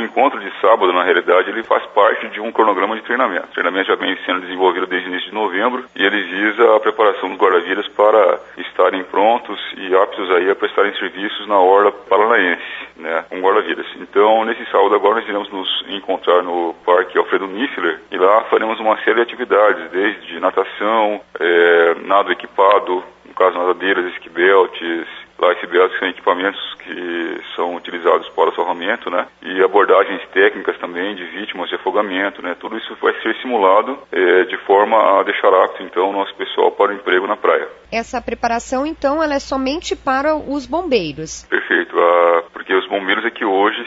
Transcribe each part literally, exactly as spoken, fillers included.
encontro de sábado, na realidade, ele faz parte de um cronograma de treinamento. O treinamento já vem sendo desenvolvido desde o início de novembro e ele visa a preparação dos guarda-vidas para estarem prontos e aptos aí a prestarem serviços na orla paranaense, né, com guarda-vidas. Então, nesse sábado agora nós iremos nos encontrar no Parque Alfredo Niffler e lá faremos uma série de atividades, desde natação, é, nado equipado, no caso nadadeiras, esquibeltes, lifebelts, que são equipamentos que são utilizados para o salvamento, né? E abordagens técnicas também de vítimas de afogamento, né? Tudo isso vai ser simulado é, de forma a deixar apto, então, o nosso pessoal para o emprego na praia. Essa preparação, então, ela é somente para os bombeiros? Perfeito, ah, porque os bombeiros aqui hoje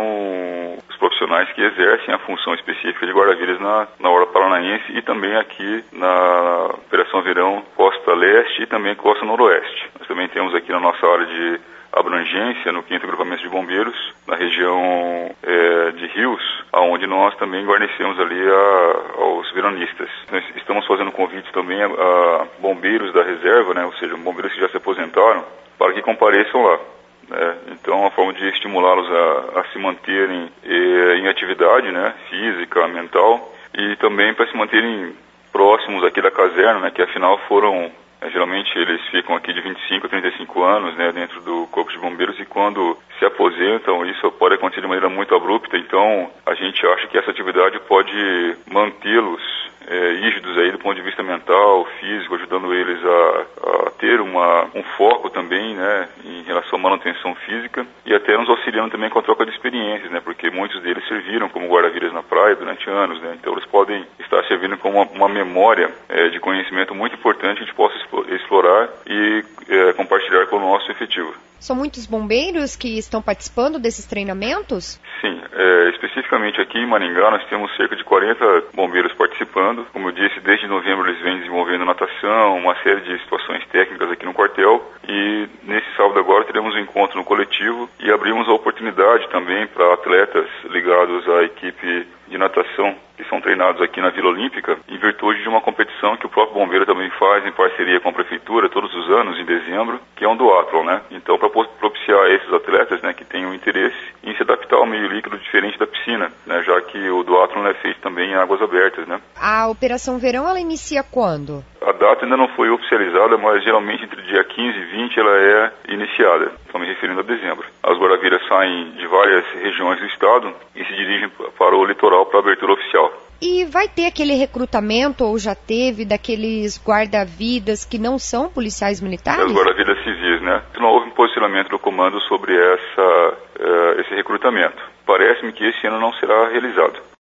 são os profissionais que exercem a função específica de guarda-vidas na, na orla paranaense e também aqui na Operação Verão Costa Leste e também Costa Noroeste. Nós também temos aqui na nossa área de abrangência, no quinto Agrupamento de Bombeiros, na região é, de Rios, onde nós também guarnecemos ali a, aos veranistas. Nós estamos fazendo convites também a, a bombeiros da reserva, né, ou seja, bombeiros que já se aposentaram, para que compareçam lá. Né. Então, é uma forma de estimulá-los a, a se manterem é, em atividade, né, física, mental, e também para se manterem próximos aqui da caserna, né, que afinal foram... É, geralmente eles ficam aqui de vinte e cinco a trinta e cinco anos, né, dentro do Corpo de Bombeiros, e quando se aposentam, isso pode acontecer de maneira muito abrupta. Então a gente acha que essa atividade pode mantê-los é, rígidos aí do ponto de vista mental, físico, ajudando eles a, a ter uma, um foco também, né, em relação à manutenção física, e até nos auxiliando também com a troca de experiências, né, porque muitos deles serviram como guarda-vidas na praia durante anos, né, então eles podem estar servindo como uma, uma memória é, de conhecimento muito importante que a gente possa explorar e é, compartilhar com o nosso efetivo. São muitos bombeiros que estão participando desses treinamentos? Sim, é, especificamente aqui em Maringá nós temos cerca de quarenta bombeiros participando. Como eu disse, desde novembro eles vêm desenvolvendo natação, uma série de situações técnicas aqui no quartel, e nesse sábado agora teremos um encontro no coletivo e abrimos a oportunidade também para atletas ligados à equipe de natação que são treinados aqui na Vila Olímpica, em virtude de uma competição que o próprio bombeiro também faz em parceria com a prefeitura todos os anos, em dezembro, que é um duatlon, né? Então, para propiciar a esses atletas, né, que tenham interesse em se adaptar ao meio líquido diferente da piscina, né, já que o duatlon é feito também em águas abertas, né? A Operação Verão, ela inicia quando? A data ainda não foi oficializada, mas geralmente entre dia quinze e vinte ela é iniciada. Estou me referindo a dezembro. As guarda-vidas saem de várias regiões do estado e se dirigem para o litoral para a abertura oficial. E vai ter aquele recrutamento, ou já teve, daqueles guarda-vidas que não são policiais militares? As guarda-vidas civis, né? Não houve um posicionamento do comando sobre essa, uh, esse recrutamento. Parece-me que esse ano não será realizado.